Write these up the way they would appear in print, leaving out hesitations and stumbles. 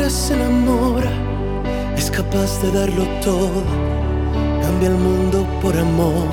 hombre se enamora, es capaz de darlo todo, cambia el mundo por amor.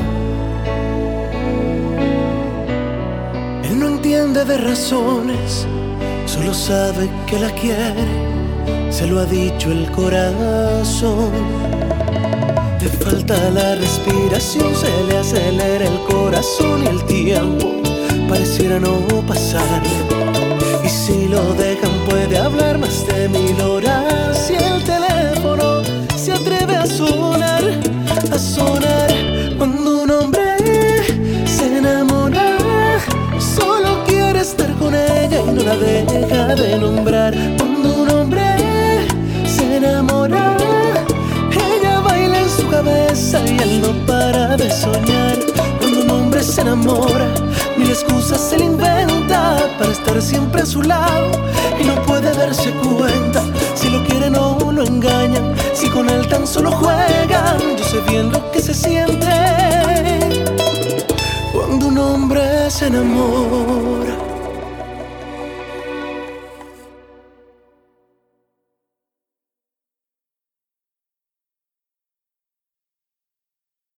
Él no entiende de razones, solo sabe que la quiere, se lo ha dicho el corazón. Te falta la respiración, se le acelera el corazón y el tiempo pareciera no pasar. Y si lo dejan puede hablar más de 1000 horas, y el teléfono se atreve a sonar, a sonar. Cuando un hombre se enamora, solo quiere estar con ella y no la deja de nombrar. Cuando un hombre se enamora, ella baila en su cabeza y él no para de soñar. Cuando un hombre se enamora, 1000 excusas se le inventa para estar siempre a su lado, y no puede darse cuenta si lo quiere no lo engañan, si con él tan solo juega